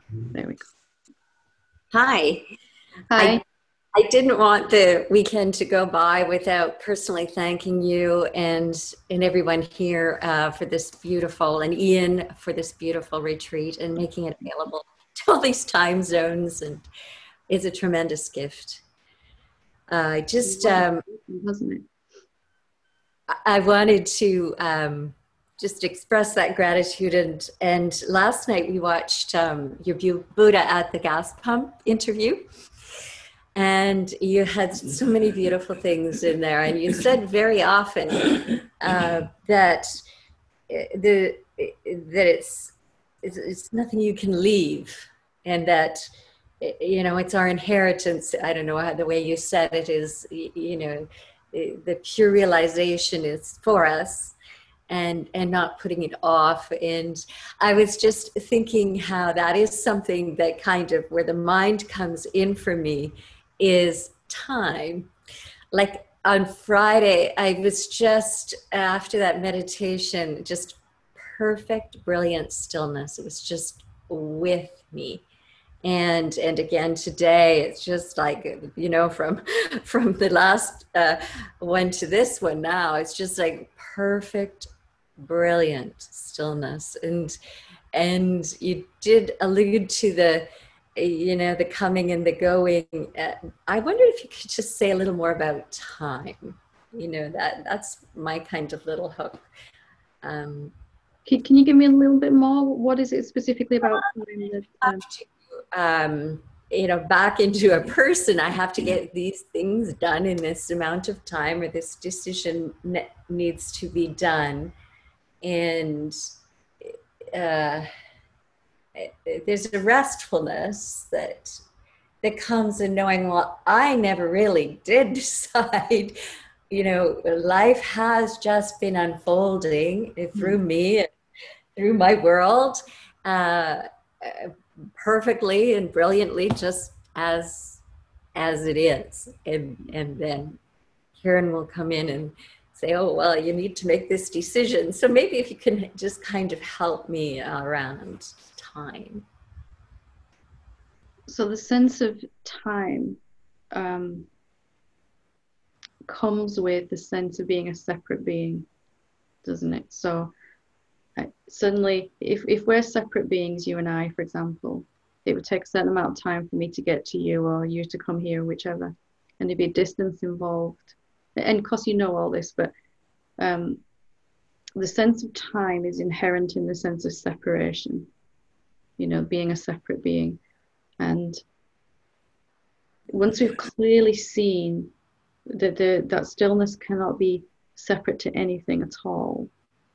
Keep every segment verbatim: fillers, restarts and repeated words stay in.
There we go. Hi. I Hi. I didn't want the weekend to go by without personally thanking you and and everyone here uh, for this beautiful and Ian for this beautiful retreat and making it available to all these time zones, and it's a tremendous gift. Uh, just Wonderful, um, wasn't it? I wanted to um, just express that gratitude, and and last night we watched um, your Bu- Buddha at the gas pump interview. And you had so many beautiful things in there, and you said very often uh, that the that it's, it's it's nothing you can leave, and that you know it's our inheritance. I don't know how the way you said it is. You know, the pure realization is for us, and and not putting it off. And I was just thinking how that is something that kind of where the mind comes in for me is time. Like on Friday, I was just after that meditation, just perfect, brilliant stillness. It was just with me. And and again today, it's just like you know from from the last uh, one to this one now, it's just like perfect, brilliant stillness. And and you did allude to the you know the coming and the going. uh, I wonder if you could just say a little more about time. You know that that's my kind of little hook. um, Can, can you give me a little bit more? What is it specifically about time that um, have to um, you know back into a person. I have to get these things done in this amount of time, or this decision ne- needs to be done. And uh, there's a restfulness that that comes in knowing, well, I never really did decide. You know, life has just been unfolding through me and through my world, uh, uh, perfectly and brilliantly, just as as it is. And and then Karen will come in and say, "Oh, well, you need to make this decision." So maybe if you can just kind of help me around time. so the sense of time um, comes with the sense of being a separate being, doesn't it? So I, suddenly, if, if we're separate beings, you and I, for example, it would take a certain amount of time for me to get to you or you to come here, whichever, and there'd be a distance involved. And of course, you know all this, but um, the sense of time is inherent in the sense of separation, you know, being a separate being. And once we've clearly seen that the, that stillness cannot be separate to anything at all,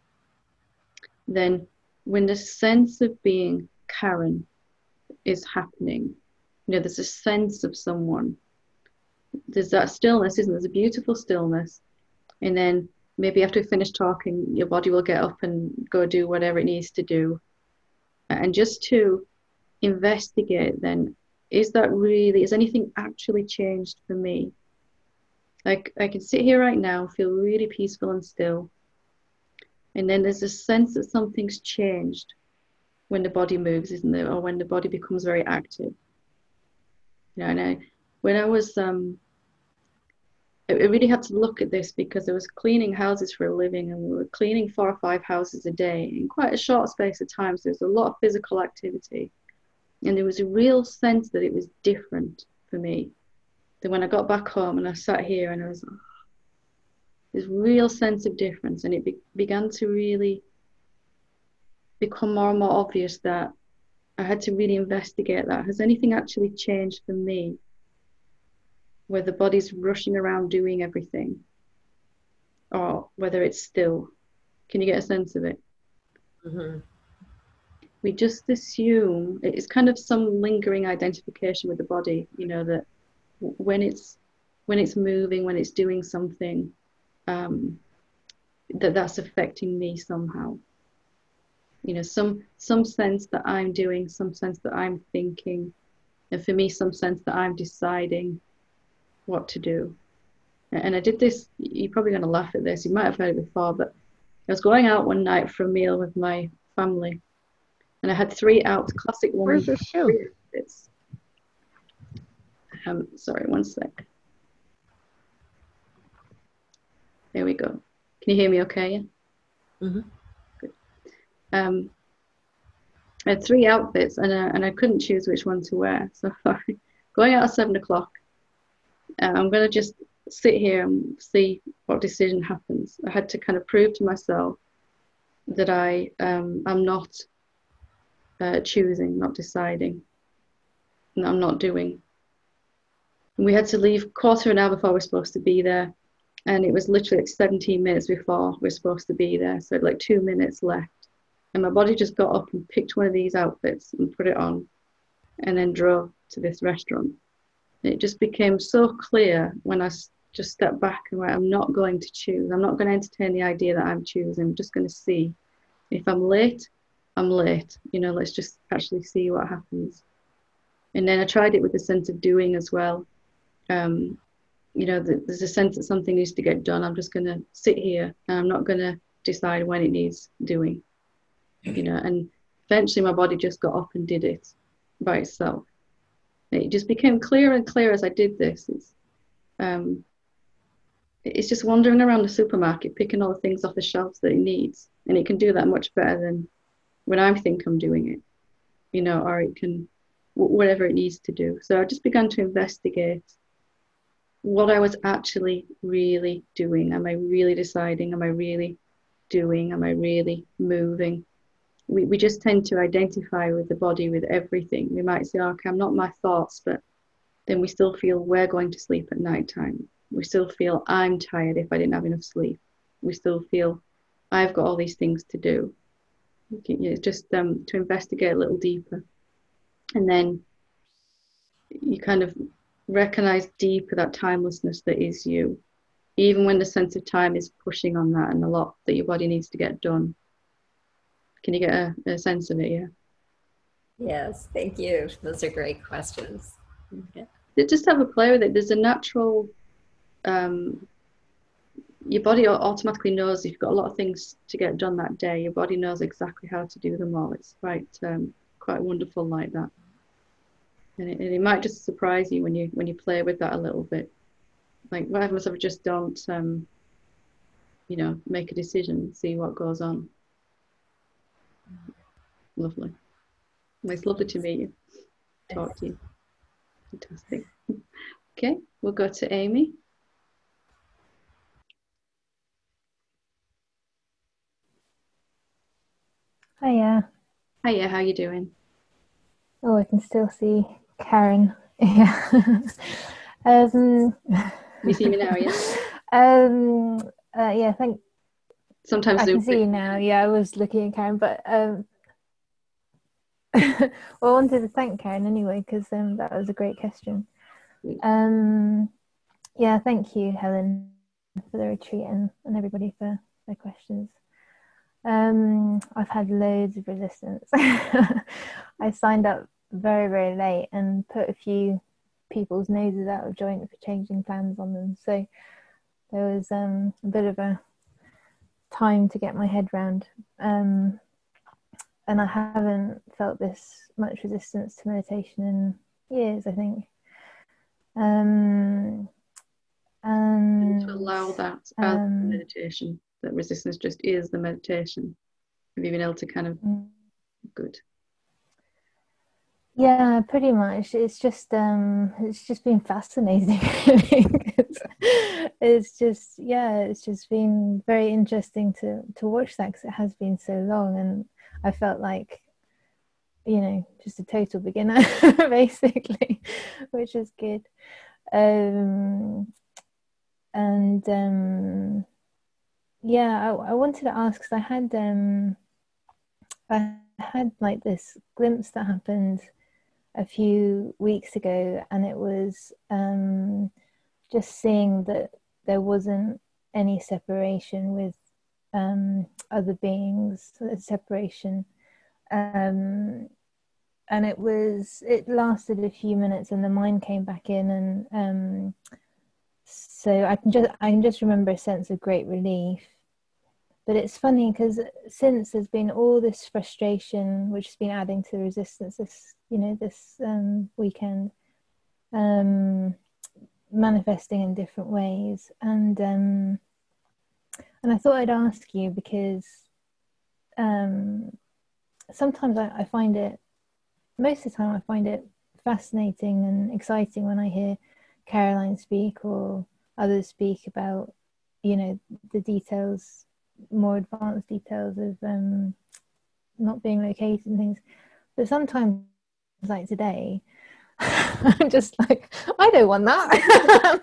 then when the sense of being Karen is happening, you know, there's a sense of someone, there's that stillness, isn't there? There's a beautiful stillness. And then maybe after we finish talking, your body will get up and go do whatever it needs to do. And just to investigate then, is that really, is anything actually changed for me? Like I can sit here right now, feel really peaceful and still, and then there's a sense that something's changed when the body moves, isn't there? Or when the body becomes very active. You know, and I, when I was um I really had to look at this because I was cleaning houses for a living, and we were cleaning four or five houses a day in quite a short space of time. So there's a lot of physical activity. And there was a real sense that it was different for me. Then when I got back home and I sat here and I was, oh, this real sense of difference. And it be- began to really become more and more obvious that I had to really investigate that. Has anything actually changed for me? Where the body's rushing around doing everything, or whether it's still. Can you get a sense of it? Mhm. We just assume it's kind of some lingering identification with the body, you know, that when it's when it's moving, when it's doing something, um, that that's affecting me somehow. You know, some some sense that I'm doing, some sense that I'm thinking, and for me, some sense that I'm deciding what to do. And I did this. You're probably going to laugh at this. You might have heard it before, but I was going out one night for a meal with my family, And I had three out, classic woman. Where's your shoe? It's, um, sorry, one sec. There we go. Can you hear me okay? Yeah? Mm-hmm. Good. Um, I had three outfits, and, uh, and I couldn't choose which one to wear. So going out at seven o'clock, uh, I'm going to just sit here and see what decision happens. I had to kind of prove to myself that I, um, I'm not uh, choosing, not deciding, and I'm not doing. And we had to leave quarter of an hour before we were supposed to be there. And it was literally like seventeen minutes before we we're supposed to be there. So like two minutes left. And my body just got up and picked one of these outfits and put it on and then drove to this restaurant. And it just became so clear when I just stepped back and went, I'm not going to choose. I'm not going to entertain the idea that I'm choosing. I'm just going to see. If I'm late, I'm late. You know, let's just actually see what happens. And then I tried it with a sense of doing as well. Um, you know, the, there's a sense that something needs to get done. I'm just going to sit here and I'm not going to decide when it needs doing. You know, and eventually my body just got up and did it by itself. And it just became clearer and clearer as I did this. It's, um, it's just wandering around the supermarket, picking all the things off the shelves that it needs. And it can do that much better than when I think I'm doing it, you know, or it can, whatever it needs to do. So I just began to investigate what I was actually really doing. Am I really deciding? Am I really doing? Am I really moving? We, we just tend to identify with the body, with everything. We might say, okay, I'm not my thoughts, but then we still feel we're going to sleep at night time. We still feel I'm tired if I didn't have enough sleep. We still feel I've got all these things to do. It's just um, to investigate a little deeper. And then you kind of recognize deeper that timelessness that is you, even when the sense of time is pushing on that and a lot that your body needs to get done. Can you get a, a sense of it? Yeah. Yes, thank you. Those are great questions. Yeah. Just have a play with it. There's a natural, um, your body automatically knows if you've got a lot of things to get done that day, your body knows exactly how to do them all. It's quite, um, quite wonderful like that. And it, and it might just surprise you when you when you play with that a little bit. Like, what happens if I just don't, um, you know, make a decision, see what goes on. Lovely. Well, it's lovely to meet you. Talk to you. Fantastic. Okay, we'll go to Amy. Hiya. Hiya, how you doing? Oh, I can still see Karen. Yeah. um, you see me now, yeah? um, uh, yeah, thank. Sometimes I can see you now. Yeah, I was looking at Karen, but um, well, I wanted to thank Karen anyway because um, that was a great question. Um, yeah, thank you, Helen, for the retreat and, and everybody for their questions. Um, I've had loads of resistance. I signed up very, very late and put a few people's noses out of joint for changing plans on them. So there was um, a bit of a time to get my head round. Um, and I haven't felt this much resistance to meditation in years, I think. Um, and, and to allow that as um, meditation, that resistance just is the meditation. Have you been able to kind of, mm. good. Yeah, pretty much. It's just um it's just been fascinating. it's, it's just yeah, it's just been very interesting to to watch that because it has been so long, and I felt like, you know, just a total beginner basically, which is good. Um and um yeah, I, I wanted to ask because I had um I had like this glimpse that happened a few weeks ago, and it was um, just seeing that there wasn't any separation with um, other beings, separation, um, and it was it lasted a few minutes, and the mind came back in, and um, so I can just I can just remember a sense of great relief, but it's funny because since there's been all this frustration, which has been adding to the resistance this, you know, this um, weekend, um, manifesting in different ways. And um, and I thought I'd ask you because um, sometimes I, I find it, most of the time I find it fascinating and exciting when I hear Caroline speak or others speak about, you know, the details, more advanced details of um, not being located and things. But sometimes, like today, I'm just like, I don't want that.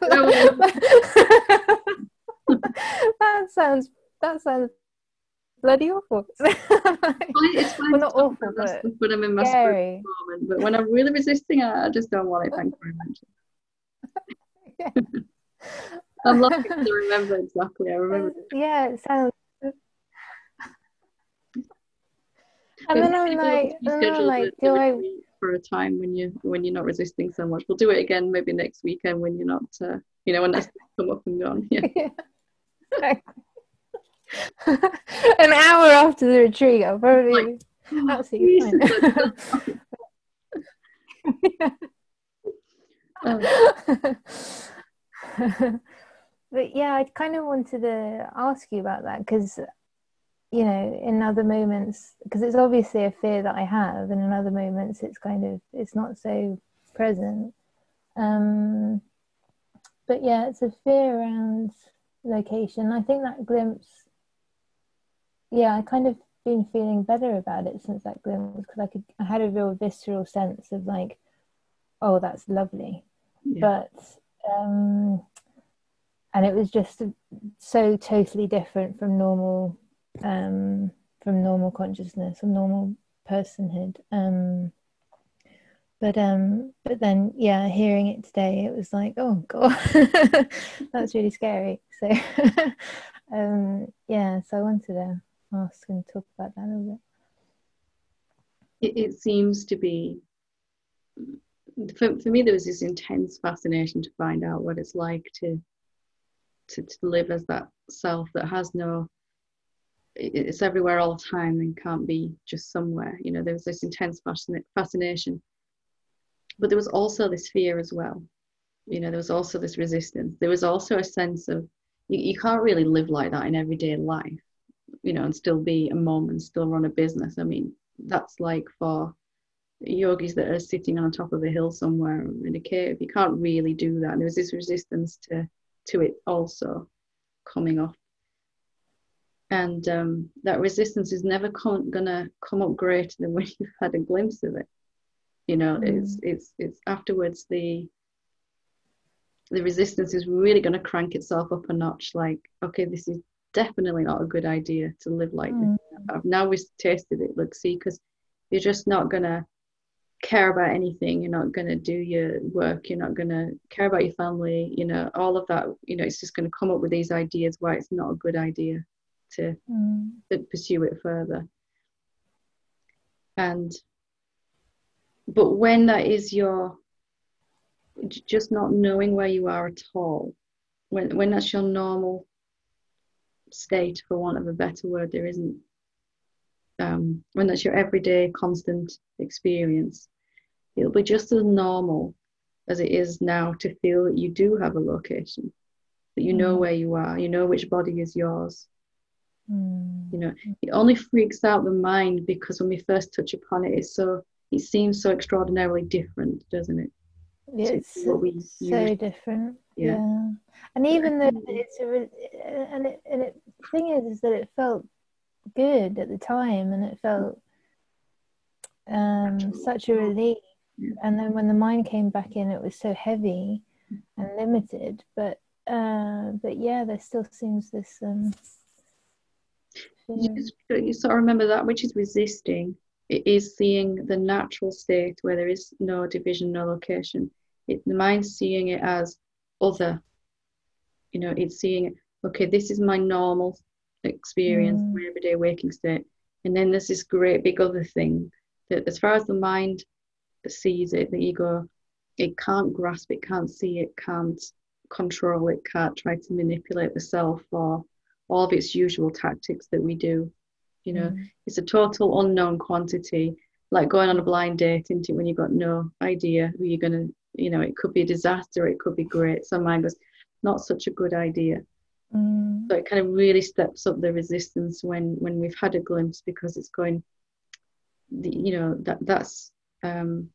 that sounds that sounds bloody awful. It's fine well, to not talk awful, about that but stuff when I'm in my scary. spiritual moment. But when I'm really resisting it, I just don't want it. Thank you very much. Yeah. I'm lucky to remember exactly. I remember. Yeah, it sounds. And But then maybe I'm we'll like, just and then I'm reschedule like, the, do the I? retreat for a time when you when you're not resisting so much. We'll do it again maybe next weekend when you're not, uh, you know, when that's come up and gone. Yeah. An hour after the retreat, I'll probably Like, oh, absolutely Jesus, fine. um, But yeah, I kind of wanted to ask you about that because, you know, in other moments, because it's obviously a fear that I have, and in other moments it's kind of, it's not so present. Um, but yeah, it's a fear around location. I think that glimpse, yeah, I kind of been feeling better about it since that glimpse because I could, I had a real visceral sense of like, oh, that's lovely. yeah. But, um, and it was just so totally different from normal, um, from normal consciousness, from normal personhood. Um, but um, but then, yeah, hearing it today, it was like, oh god, that's really scary. So, um, yeah, so I wanted to ask and talk about that a little It, it seems to be, for, for me, there was this intense fascination to find out what it's like to to, to live as that self that has no, it's everywhere all the time and can't be just somewhere. You know, there was this intense fascination, but there was also this fear as well. You know, there was also this resistance. There was also a sense of, you, you can't really live like that in everyday life, you know, and still be a mom and still run a business. I mean, that's like for yogis that are sitting on top of a hill somewhere in a cave. You can't really do that. And there was this resistance to to it also coming off. And um, that resistance is never com- gonna come up greater than when you've had a glimpse of it. You know, bit. it's it's it's afterwards the the resistance is really going to crank itself up a notch. Like, okay, this is definitely not a good idea to live like Mm. this. I've now we've tasted it. Look, see, because you're just not gonna care about anything. You're not gonna do your work. You're not gonna care about your family. You know, all of that. You know, it's just going to come up with these ideas why it's not a good idea to, Mm. to pursue it further. And but when that is your just not knowing where you are at all, when when that's your normal state, for want of a better word, there isn't, um, when that's your everyday constant experience, it'll be just as normal as it is now to feel that you do have a location, that you know Mm. where you are, you know which body is yours. Mm. You know, it only freaks out the mind because when we first touch upon it, it's so, it seems so extraordinarily different, doesn't it? It's To what we so usually, different. yeah. Yeah. And even though it's a, re- and it, and it, the thing is, is that it felt good at the time and it felt um, such a relief. Yeah. And then when the mind came back in, it was so heavy and limited. But uh, but yeah, there still seems this. Um, You, just, you sort of remember that which is resisting, it is seeing the natural state where there is no division, no location. It, the mind's seeing it as other. You know, it's seeing it, okay, this is my normal experience, mm. my everyday waking state. And then there's this great big other thing that, as far as the mind sees it, the ego, it can't grasp, it can't see, it can't control, it can't try to manipulate the self or all of its usual tactics that we do. You know, Mm. it's a total unknown quantity, like going on a blind date, isn't it, when you've got no idea who you're going to, you know, it could be a disaster, it could be great. So mine goes, not such a good idea. Mm. So it kind of really steps up the resistance when when we've had a glimpse, because it's going, the, you know, that that's um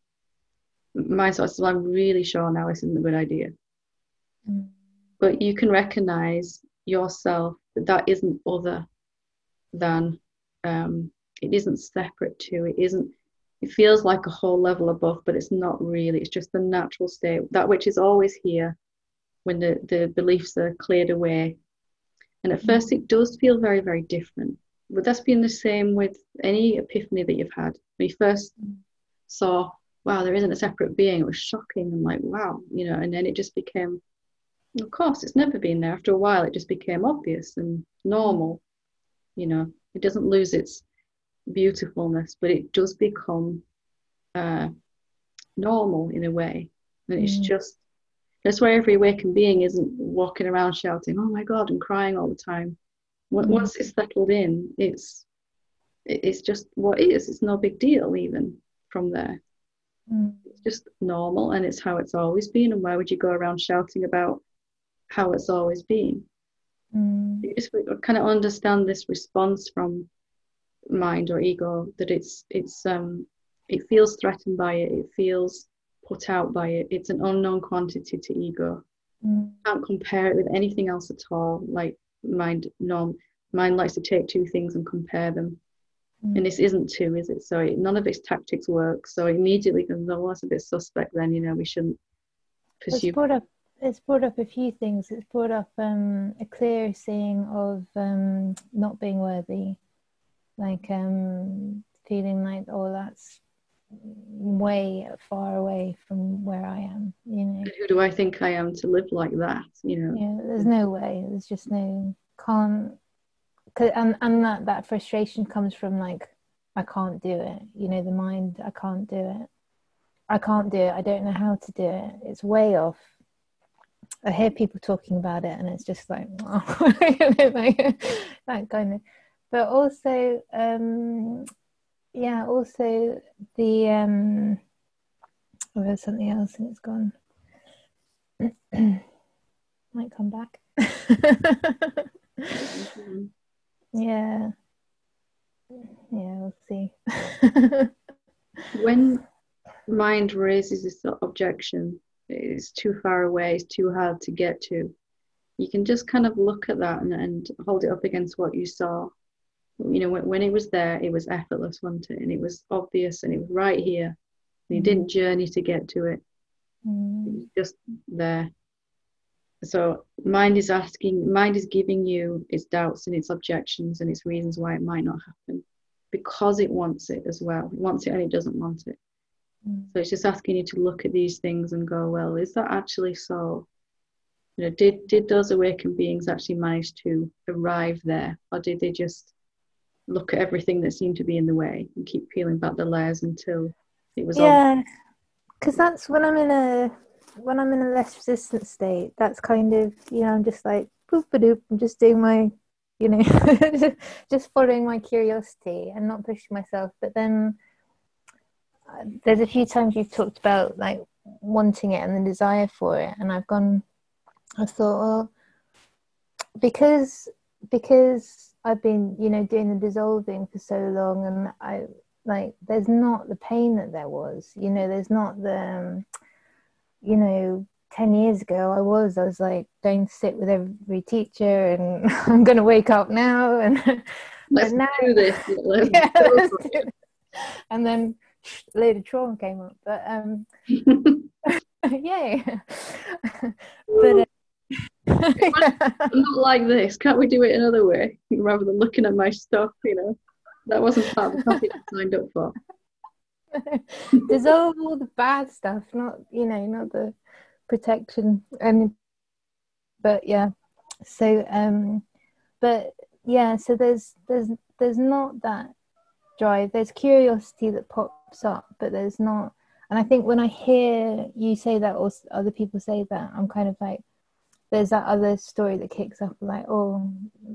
my sort of, so I'm really sure now this isn't a good idea. Mm. But you can recognize yourself that that isn't other than, um it isn't separate to, it isn't, it feels like a whole level above, but it's not really. It's just the natural state, that which is always here when the the beliefs are cleared away. And at first it does feel very, very different. But that's been the same with any epiphany that you've had. When you first saw, wow, there isn't a separate being, it was shocking and like, wow, you know, and then it just became, of course, it's never been there. After a while, it just became obvious and normal. You know, it doesn't lose its beautifulness, but it does become uh, normal in a way. And it's Mm. just, that's why every awakened being isn't walking around shouting, oh my God, and crying all the time. Mm. Once it's settled in, it's it's just what it is. It's no big deal even from there. Mm. It's just normal, and it's how it's always been. And why would you go around shouting about how it's always been? Mm. You just kind of understand this response from mind or ego, that it's it's um it feels threatened by it, it feels put out by it. It's an unknown quantity to ego. Mm. Can't compare it with anything else at all. Like mind, no, mind likes to take two things and compare them. Mm. And this isn't two, is it? So it, none of its tactics work. So immediately goes, oh, that's a bit suspect then, you know, we shouldn't It's pursue. brought up it's brought up a few things. It's brought up um, a clear seeing of um, not being worthy, like um, feeling like, oh, that's way far away from where I am, you know. And who do I think I am to live like that, you know? Yeah, there's no way. There's just no, can't, 'cause, and, and that, that frustration comes from like, I can't do it, you know, the mind, I can't do it. I can't do it. I don't know how to do it. It's way off. I hear people talking about it and it's just like, oh, like that kind of, but also, um, yeah, also the, um, oh, there's something else and it's gone. Might come back. Mm-hmm. Yeah. Yeah, we'll see. When mind raises this objection, it's too far away, it's too hard to get to, you can just kind of look at that and, and hold it up against what you saw. You know, when, when it was there, it was effortless, wasn't it? And it was obvious and it was right here. And you Mm. didn't journey to get to it. Mm. It was just there. So mind is asking, mind is giving you its doubts and its objections and its reasons why it might not happen, because it wants it as well. It wants it and it doesn't want it. Mm. So it's just asking you to look at these things and go, well, is that actually so? You know, did did those awakened beings actually manage to arrive there, or did they just look at everything that seemed to be in the way and keep peeling back the layers until it was obvious? Yeah, because that's when I'm in a when I'm in a less resistant state. That's kind of, you know, I'm just like boop a doop. I'm just doing my, you know, just following my curiosity and not pushing myself. But then uh, there's a few times you've talked about like wanting it and the desire for it, and I've gone. I thought, well, because because I've been, you know, doing the dissolving for so long, and I like there's not the pain that there was, you know, there's not the, um, you know, ten years ago I was I was like going to sit with every teacher and I'm going to wake up now and Let's but now, do this. Let's yeah, go let's for do it. And then a load of trauma came up, but um yay. But uh, I'm not like this. Can't we do it another way rather than looking at my stuff? You know, that wasn't part of the topic I signed up for. dissolve all the bad stuff, not, you know, not the protection. And but yeah, so um but yeah, so there's there's there's not that drive. There's curiosity that pops up, but there's not. And I think when I hear you say that or other people say that, I'm kind of like, there's that other story that kicks up like, oh,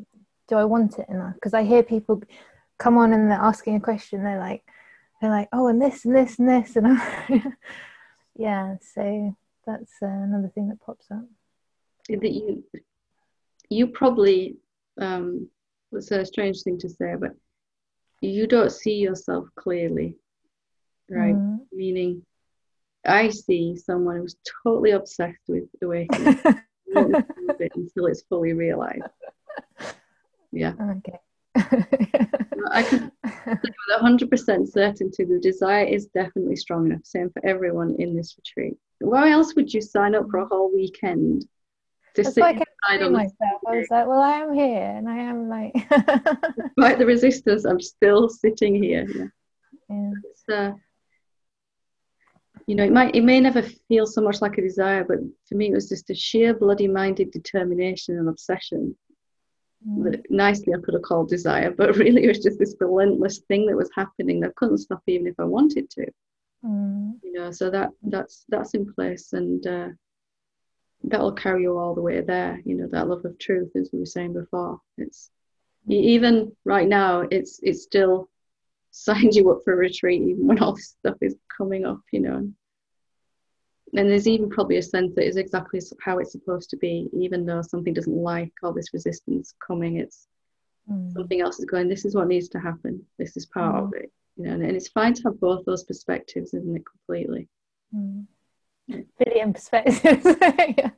do I want it enough? Because I hear people come on and they're asking a question, they're like they're like oh, and this and this and this, and I'm yeah, so that's uh, another thing that pops up. That you you probably um it's a strange thing to say, but you don't see yourself clearly, right? Mm. Meaning I see someone who's totally obsessed with awakening until it's fully realized. Yeah. Okay. I can say with one hundred percent certainty the desire is definitely strong enough. Same for everyone in this retreat. Why else would you sign up for a whole weekend to That's sit why I kept inside on myself. I was like, well, I am here, and I am like, despite the resistance, I'm still sitting here. Yeah. Yeah. It's, uh, you know, it might it may never feel so much like a desire, but for me, it was just a sheer bloody-minded determination and obsession. Mm. That nicely I could have called desire, but really it was just this relentless thing that was happening that couldn't stop even if I wanted to. Mm. You know, so that that's that's in place, and uh, that'll carry you all the way there. You know, that love of truth, as we were saying before. It's even right now, it's it's still signed you up for a retreat, even when all this stuff is coming up. You know, and there's even probably a sense that it's exactly how it's supposed to be, even though something doesn't like all this resistance coming. It's mm. something else is going. This is what needs to happen. This is part mm. of it. You know, and, and it's fine to have both those perspectives, isn't it? Completely. Mm. Billion perspectives. Yeah.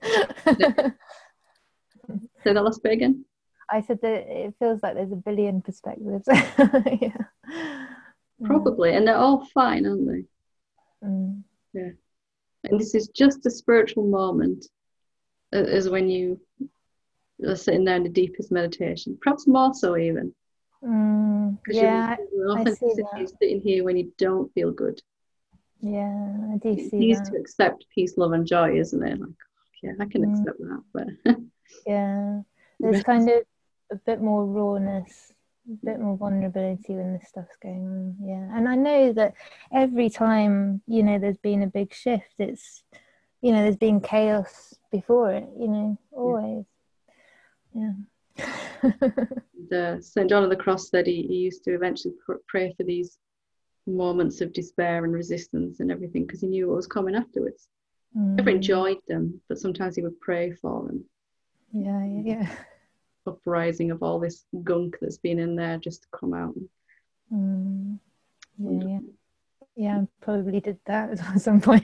Say that last bit again. I said that it feels like there's a billion perspectives. Yeah. Probably, and they're all fine, aren't they? Mm. Yeah. And this is just a spiritual moment, as when you are sitting there in the deepest meditation, perhaps more so even. Mm, yeah, you're I see that. You're sitting here when you don't feel good. Yeah, I do see it that. To accept peace, love, and joy, isn't it? Like, yeah, I can mm. accept that, but yeah, there's kind of a bit more rawness, a bit more vulnerability when this stuff's going on. Yeah, and I know that every time, you know, there's been a big shift, it's, you know, there's been chaos before it, you know, always. Yeah. The Saint John of the Cross said he, he used to eventually pr- pray for these moments of despair and resistance and everything, because he knew what was coming afterwards. Mm. Never enjoyed them, but sometimes he would pray for them. Yeah, yeah, yeah. Uprising of all this gunk that's been in there just to come out. Mm. Yeah, yeah. Yeah, I probably did that at some point.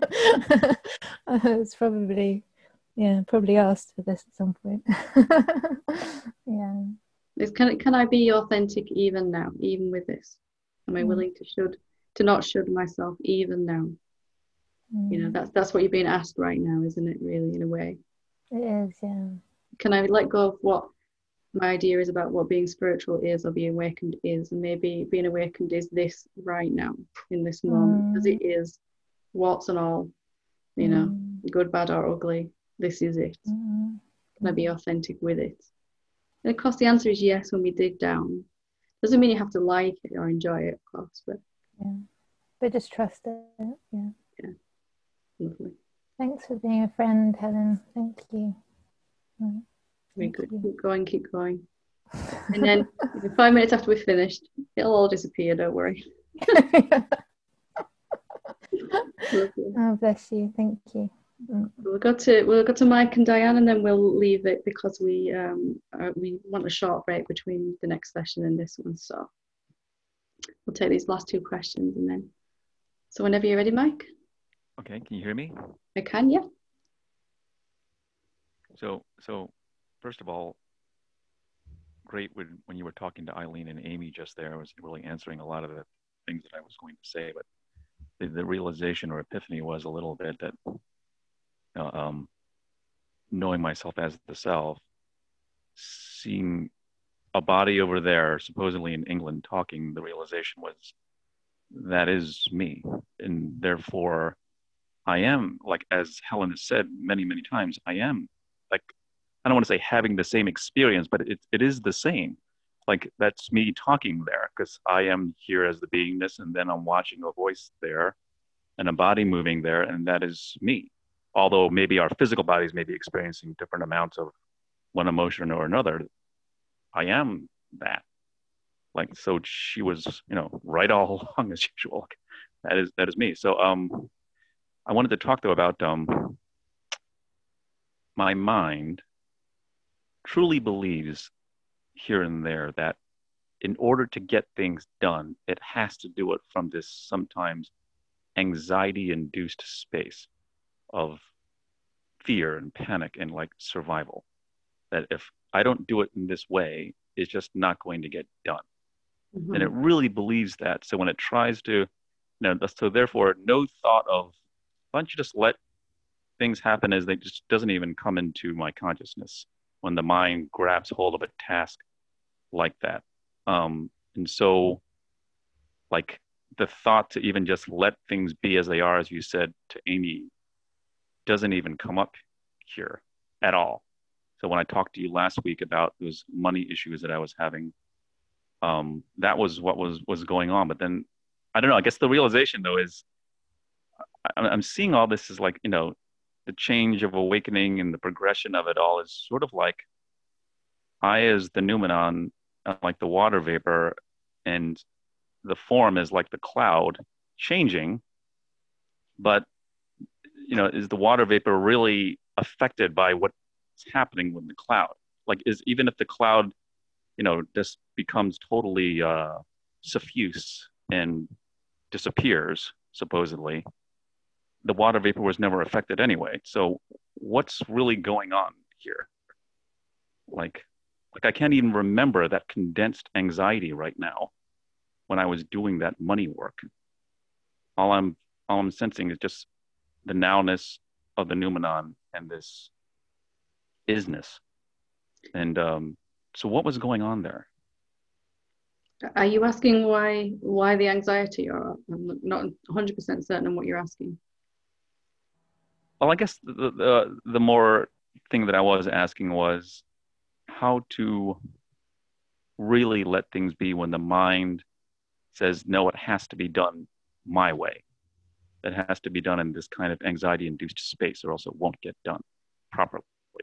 It's probably, yeah, probably asked for this at some point. Yeah. It's, can, can I be authentic even now, even with this? Am I mm. willing to should to not should myself even now? Mm. You know, that's that's what you're being asked right now, isn't it? Really, in a way. It is, yeah. Can I let go of what my idea is about what being spiritual is or being awakened is, and maybe being awakened is this right now, in this moment, because mm. it is, warts and all, you mm. know, good, bad, or ugly. This is it. Mm. Can I be authentic with it? And of course, the answer is yes when we dig down. Doesn't mean you have to like it or enjoy it, of course, but yeah, but just trust it. Yeah. Yeah. Lovely. Thanks for being a friend, Helen. Thank you. Right. Very good. You. Keep going, keep going. And then five minutes after we're finished, it'll all disappear. Don't worry. Oh, bless you. Thank you. We'll go to we'll go to Mike and Diane, and then we'll leave it because we um are, we want a short break between the next session and this one. So we'll take these last two questions, and then. So whenever you're ready, Mike. Okay. Can you hear me? I can. Yeah. So so, first of all, great when when you were talking to Eileen and Amy just there. I was really answering a lot of the things that I was going to say, but the, the realization or epiphany was a little bit that. Uh, um, knowing myself as the self, seeing a body over there, supposedly in England, talking, the realization was that is me. And therefore, I am, like, as Helen has said many, many times, I am, like, I don't want to say having the same experience, but it, it is the same. Like, that's me talking there, because I am here as the beingness, and then I'm watching a voice there and a body moving there, and that is me. Although maybe our physical bodies may be experiencing different amounts of one emotion or another, I am that. Like, so she was, you know, right all along as usual. Like, that is, that is me. So, um, I wanted to talk though about, um, my mind truly believes here and there that in order to get things done, it has to do it from this sometimes anxiety induced space of fear and panic and like survival. That if I don't do it in this way, it's just not going to get done. Mm-hmm. And it really believes that. So when it tries to, you know, so therefore, no thought of, why don't you just let things happen as they just doesn't even come into my consciousness when the mind grabs hold of a task like that. Um, and so, like, the thought to even just let things be as they are, as you said to Amy, doesn't even come up here at all. So when I talked to you last week about those money issues that I was having, um, that was what was was going on. But then, I don't know, I guess the realization though is I, I'm seeing all this as like, you know, the change of awakening and the progression of it all is sort of like I as the noumenon, like the water vapor, and the form is like the cloud changing, but you know, is the water vapor really affected by what's happening with the cloud? Like, is even if the cloud, you know, just becomes totally uh, suffuse and disappears, supposedly, the water vapor was never affected anyway. So what's really going on here? Like, like I can't even remember that condensed anxiety right now when I was doing that money work. All I'm, all I'm sensing is just the nowness of the noumenon and this isness. And um, so what was going on there? Are you asking why why the anxiety, or I'm not one hundred percent certain on what you're asking? Well, I guess the, the, the more thing that I was asking was how to really let things be when the mind says, no, it has to be done my way. It has to be done in this kind of anxiety-induced space or else it won't get done properly.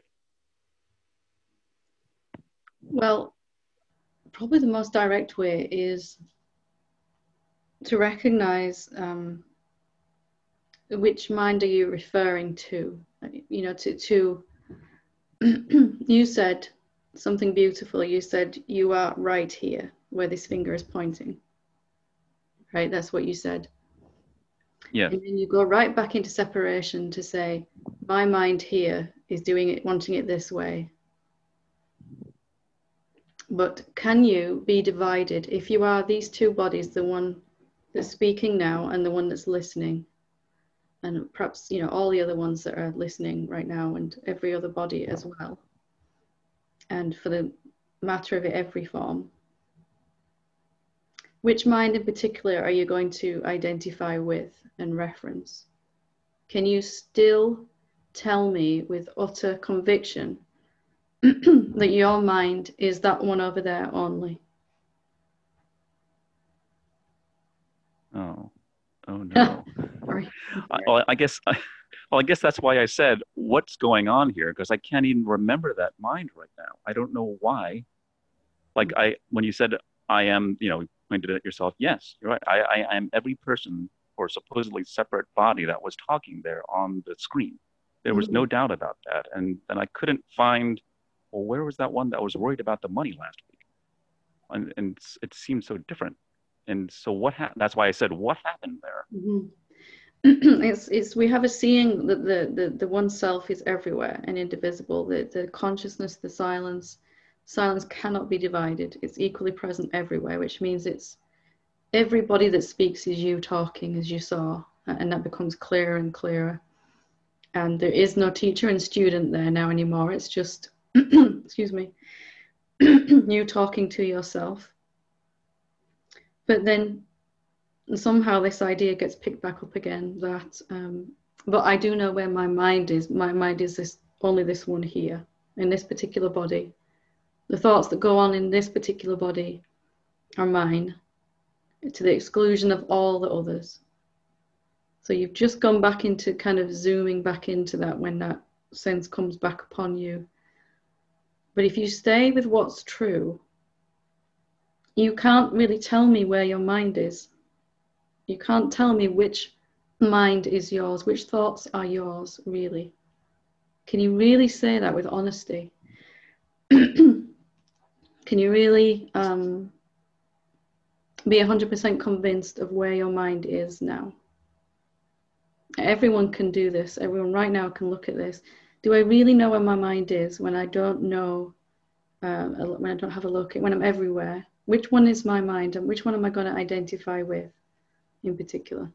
Well, probably the most direct way is to recognize um, which mind are you referring to? You know, to, to you said something beautiful. You said you are right here where this finger is pointing. Right? That's what you said. Yes. And then you go right back into separation to say, my mind here is doing it, wanting it this way. But can you be divided if you are these two bodies, the one that's speaking now and the one that's listening, and perhaps, you know, all the other ones that are listening right now, and every other body as well, and for the matter of it, every form? Which mind in particular are you going to identify with and reference? Can you still tell me with utter conviction that your mind is that one over there only? Oh, oh no. I, well, I guess, I, well, I guess that's why I said, what's going on here? Because I can't even remember that mind right now. I don't know why. Like I, when you said I am, you know, pointed at yourself. Yes, you're right. I, I, I am every person or supposedly separate body that was talking there on the screen. There was mm-hmm. no doubt about that. And then I couldn't find, well, where was that one that was worried about the money last week? And, and it seemed so different. And so what happened? That's why I said, what happened there? Mm-hmm. it's, it's, we have a seeing that the, the, the one self is everywhere and indivisible. The, the consciousness, the silence, silence cannot be divided. It's equally present everywhere, which means it's everybody that speaks is you talking, as you saw, and that becomes clearer and clearer. And there is no teacher and student there now anymore. It's just, excuse me, you talking to yourself. But then somehow this idea gets picked back up again that, um, but I do know where my mind is. My mind is this, only this one here, in this particular body. The thoughts that go on in this particular body are mine, to the exclusion of all the others. So you've just gone back into kind of zooming back into that when that sense comes back upon you. But if you stay with what's true, you can't really tell me where your mind is. You can't tell me which mind is yours, which thoughts are yours, really. Can you really say that with honesty? Can you really um, be one hundred percent convinced of where your mind is now? Everyone can do this. Everyone right now can look at this. Do I really know where my mind is when I don't know, uh, when I don't have a look, when I'm everywhere? Which one is my mind and which one am I going to identify with in particular?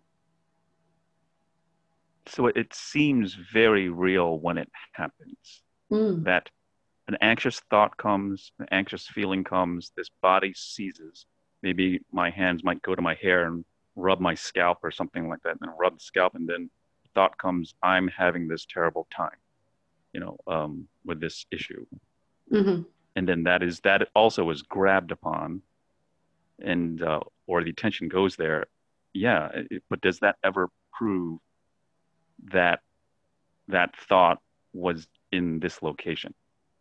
So it, it seems very real when it happens. Mm. That an anxious thought comes, an anxious feeling comes, this body seizes. Maybe my hands might go to my hair and rub my scalp or something like that, and rub the scalp, and then the thought comes, I'm having this terrible time, you know, um, with this issue. Mm-hmm. And then that is, that also is grabbed upon, and, uh, or the attention goes there. Yeah, it, but does that ever prove that that thought was in this location?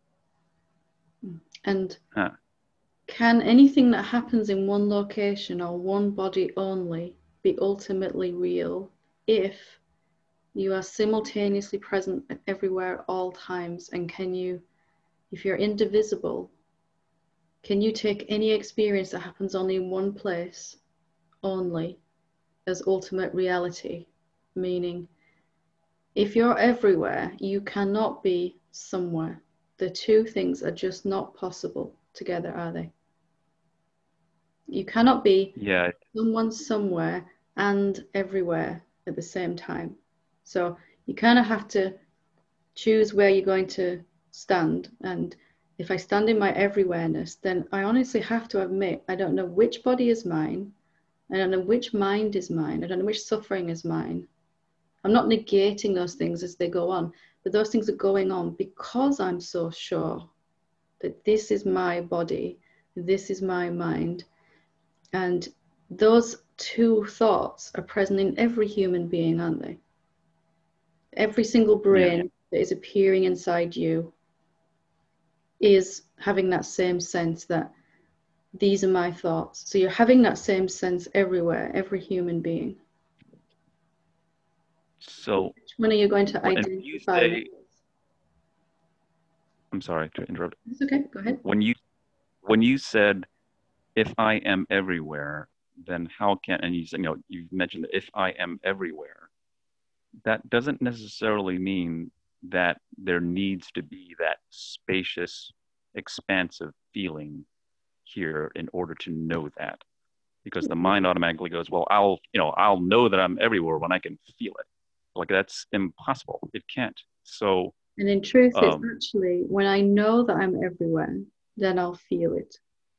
And huh. Can anything that happens in one location or one body only be ultimately real if you are simultaneously present everywhere at all times? And can you, if you're indivisible, can you take any experience that happens only in one place only as ultimate reality? Meaning, if you're everywhere, you cannot be somewhere. The two things are just not possible together, are they? You cannot be yeah. someone somewhere and everywhere at the same time. So you kind of have to choose where you're going to stand. And if I stand in my everywhereness, then I honestly have to admit, I don't know which body is mine. I don't know which mind is mine. I don't know which suffering is mine. I'm not negating those things as they go on, but those things are going on because I'm so sure that this is my body, this is my mind. And those two thoughts are present in every human being, aren't they? Every single brain yeah. that is appearing inside you is having that same sense that these are my thoughts. So you're having that same sense everywhere, every human being. So which one are you going to identify you say, with? I'm sorry to interrupt. It's okay, go ahead. When you when you said, if I am everywhere, then how can, and you, you know, you mentioned that if I am everywhere, that doesn't necessarily mean that there needs to be that spacious, expansive feeling here in order to know that. Because the mind automatically goes, well, I'll, you know, I'll know that I'm everywhere when I can feel it. Like, that's impossible. It can't. So, and in truth, um, it's actually when I know that I'm everywhere, then I'll feel it.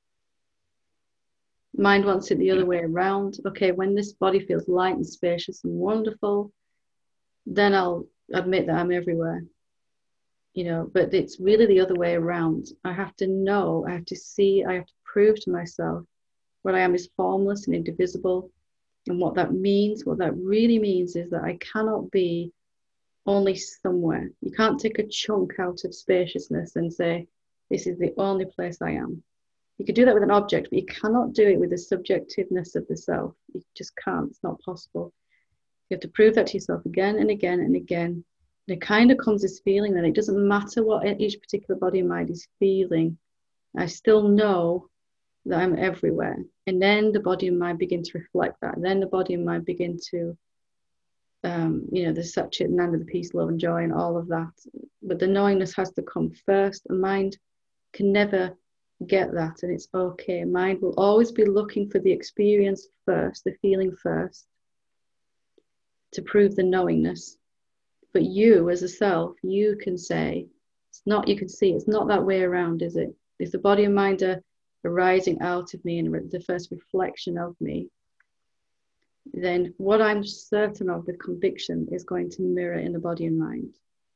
Mind wants it the other yeah. way around. Okay, when this body feels light and spacious and wonderful, then I'll admit that I'm everywhere. You know, but it's really the other way around. I have to know, I have to see, I have to prove to myself what I am is formless and indivisible. And what that means, what that really means is that I cannot be only somewhere. You can't take a chunk out of spaciousness and say, this is the only place I am. You could do that with an object, but you cannot do it with the subjectiveness of the self. You just can't, it's not possible. You have to prove that to yourself again and again and again. And it kind of comes this feeling that it doesn't matter what each particular body and mind is feeling. I still know that I'm everywhere. And then the body and mind begin to reflect that. And then the body and mind begin to, um, you know, the Satchit and Nanda, the peace, love, and joy, and all of that. But the knowingness has to come first. The mind can never get that, and it's okay. Mind will always be looking for the experience first, the feeling first, to prove the knowingness. But you, as a self, you can say, it's not, you can see, it's not that way around, is it? If the body and mind are arising out of me and the first reflection of me, then what I'm certain of with conviction is going to mirror in the body and mind.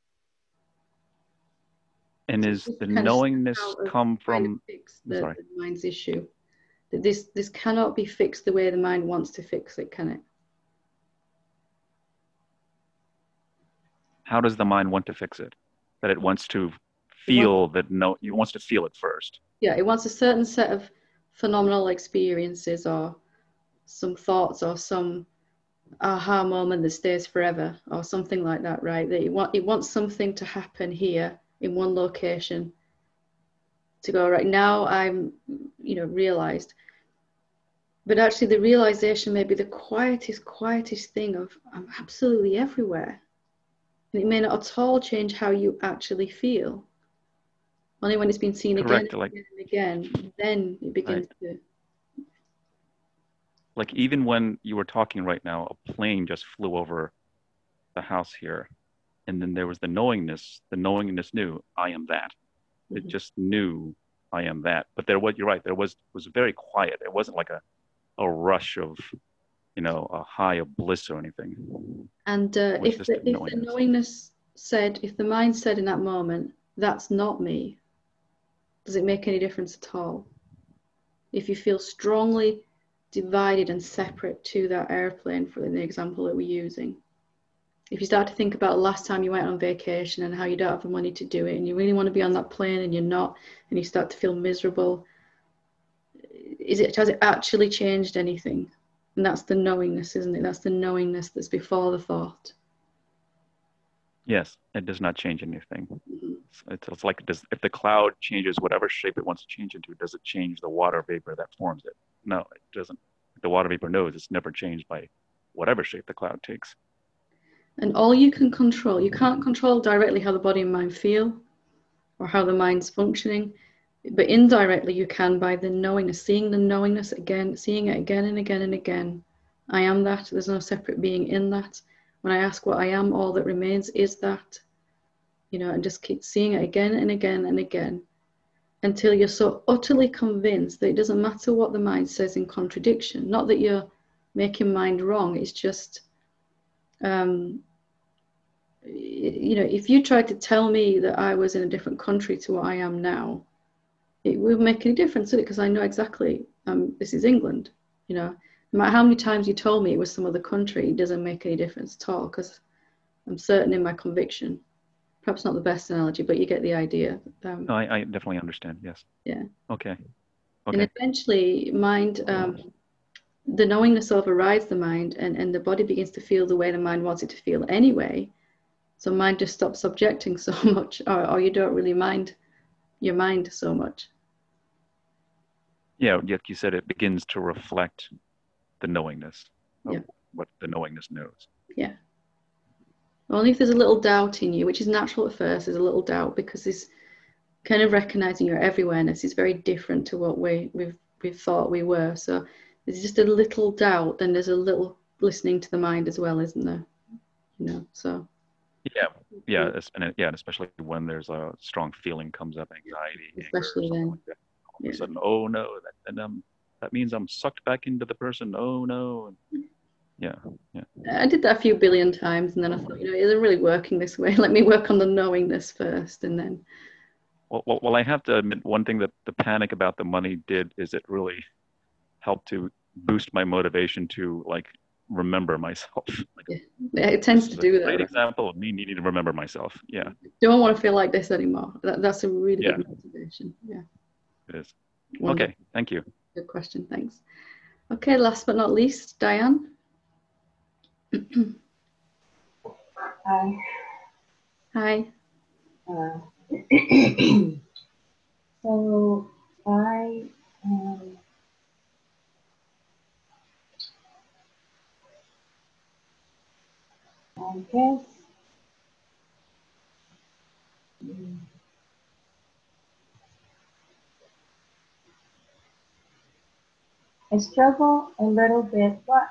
And is the knowingness come from the, the mind's issue? That this this cannot be fixed the way the mind wants to fix it, can it? How does the mind want to fix it? That it wants to feel that no, it wants to feel it first. Yeah, it wants a certain set of phenomenal experiences or some thoughts or some aha moment that stays forever or something like that, right? That it, want, it wants something to happen here in one location to go, right now I'm, you know, realized. But actually the realization may be the quietest, quietest thing of I'm absolutely everywhere. And it may not at all change how you actually feel. Only when it's been seen Correct, again like, and again, and again, then it begins right. to. Like even when you were talking right now, a plane just flew over the house here. And then there was the knowingness, the knowingness knew, I am that. It Mm-hmm. just knew I am that. But there was, you're right, there was was very quiet. It wasn't like a, a rush of, you know, a high of bliss or anything. And uh, if Just the if knowingness. the knowingness said, if the mind said in that moment, that's not me, does it make any difference at all? If you feel strongly divided and separate to that airplane, for the example that we're using, if you start to think about the last time you went on vacation and how you don't have the money to do it and you really want to be on that plane and you're not, and you start to feel miserable, is it, has it actually changed anything? And that's the knowingness, isn't it? That's the knowingness that's before the thought. Yes, it does not change anything. Mm-hmm. It's, it's like, does, if the cloud changes whatever shape it wants to change into, does it change the water vapor that forms it? No, it doesn't. The water vapor knows it's never changed by whatever shape the cloud takes. And all you can control, you can't control directly how the body and mind feel or how the mind's functioning, but indirectly you can by the knowingness, seeing the knowingness again, seeing it again and again and again. I am that. There's no separate being in that. When I ask what I am, all that remains is that, you know, and just keep seeing it again and again and again until you're so utterly convinced that it doesn't matter what the mind says in contradiction. Not that you're making mind wrong. It's just, um, you know, if you tried to tell me that I was in a different country to what I am now, it wouldn't make any difference, would it? Because I know exactly, um, this is England, you know. No matter how many times you told me it was some other country, it doesn't make any difference at all because I'm certain in my conviction. Perhaps not the best analogy, but you get the idea. Um, No, I, I definitely understand, yes. yeah. Okay. And Okay. eventually mind, um, the knowingness overrides the mind and, and the body begins to feel the way the mind wants it to feel anyway. So mind just stops subjecting so much, or, or you don't really mind your mind so much. Yeah, like you said, it begins to reflect the knowingness of Yeah. what the knowingness knows. Yeah. Only if there's a little doubt in you, which is natural at first, there's a little doubt because this kind of recognizing your everywhereness is very different to what we, we've, we've thought we were. So there's just a little doubt, then there's a little listening to the mind as well, isn't there? You know, so. Yeah, yeah, and yeah, especially when there's a strong feeling comes up, anxiety, Especially anger, then. like that. All Yeah. of a sudden, oh no, that, and um, that means I'm sucked back into the person. Oh no. Yeah, yeah. I did that a few billion times, and then I thought, you know, it isn't really working this way. Let me work on the knowingness first, and then. Well, well, well, I have to admit, one thing that the panic about the money did is it really helped to boost my motivation to like remember myself. Like, Yeah, yeah, it tends to do that. Great Right? example of me needing to remember myself. Yeah. Don't want to feel like this anymore. That, that's a really Yeah. good motivation. Yeah. It is. Wonderful. Okay, thank you. Good question. Thanks. Okay, last but not least, Diane. Hi. Hi. Uh, so I um, I guess mm, I struggle a little bit, but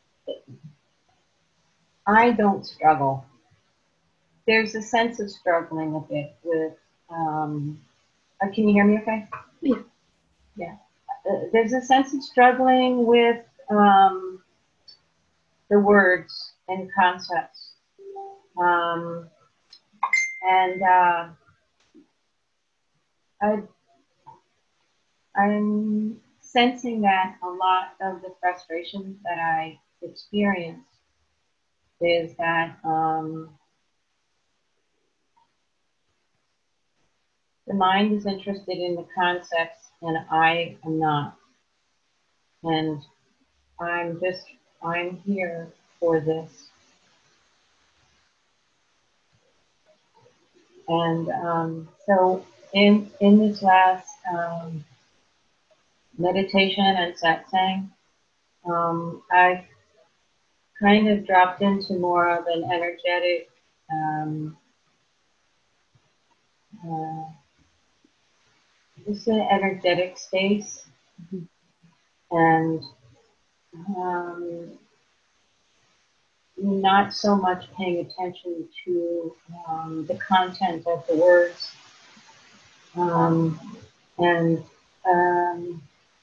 I don't struggle. There's a sense of struggling a bit with. Um, uh, can you hear me? Okay. Yeah. Yeah. Uh, there's a sense of struggling with um, the words and concepts, um, and uh, I. I'm sensing that a lot of the frustration that I experience is that um, The mind is interested in the concepts and I am not. And I'm just, I'm here for this. And um, so in, in this last um, meditation and satsang, um, I've kind of dropped into more of an energetic, um, uh, just an energetic space. Mm-hmm. And um, not so much paying attention to um, the content of the words. Um, and um,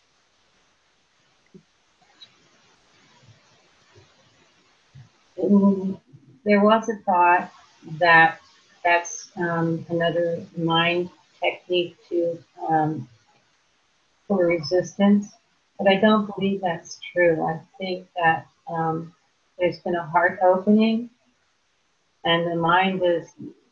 in, there was a thought that that's um, another mind technique to um, for resistance, but I don't believe that's true. I think that um, there's been a heart opening, and the mind is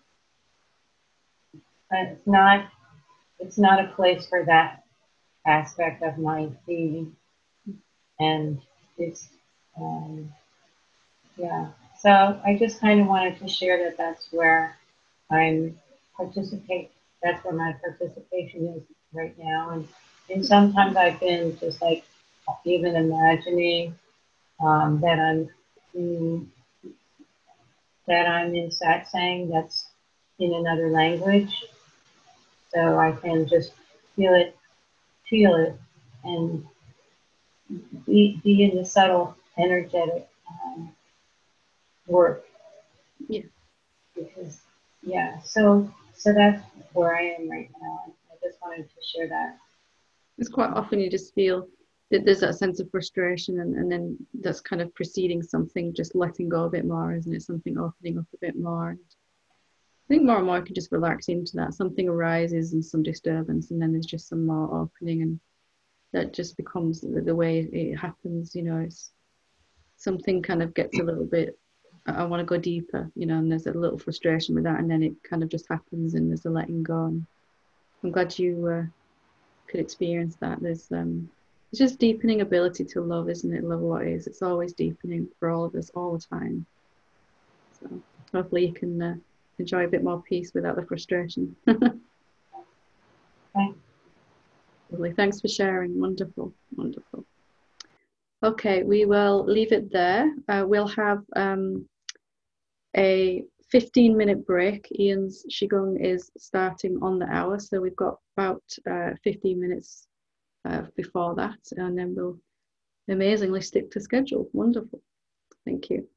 it's not it's not a place for that aspect of my being, and it's um, yeah. So I just kind of wanted to share that that's where I'm participate. That's where my participation is right now, and and sometimes I've been just like even imagining um, that I'm mm, that I'm in satsang that's in another language, so I can just feel it, feel it, and be, be in the subtle energetic um, work. Yeah. Because yeah, so so that's where I am right now. I just wanted to share that. It's quite often you just feel that there's that sense of frustration, and, and then that's kind of preceding something, just letting go a bit more, isn't it? Something opening up a bit more. And I think more and more I can just relax into that. Something arises and some disturbance, and then there's just some more opening, and that just becomes the, the way it happens. You know, it's something kind of gets a little bit, I, I want to go deeper, you know, and there's a little frustration with that, and then it kind of just happens, and there's a letting go. And I'm glad you uh, could experience that. There's um, it's just deepening ability to love, isn't it? Love what is. It's always deepening for all of us, all the time. So hopefully you can uh, enjoy a bit more peace without the frustration. Thanks. Lovely. Thanks for sharing. Wonderful, wonderful. Okay, we will leave it there. Uh, we'll have um, a fifteen minute break. Ian's Qigong is starting on the hour, so we've got about uh, fifteen minutes uh, before that, and then we'll amazingly stick to schedule. Wonderful. Thank you.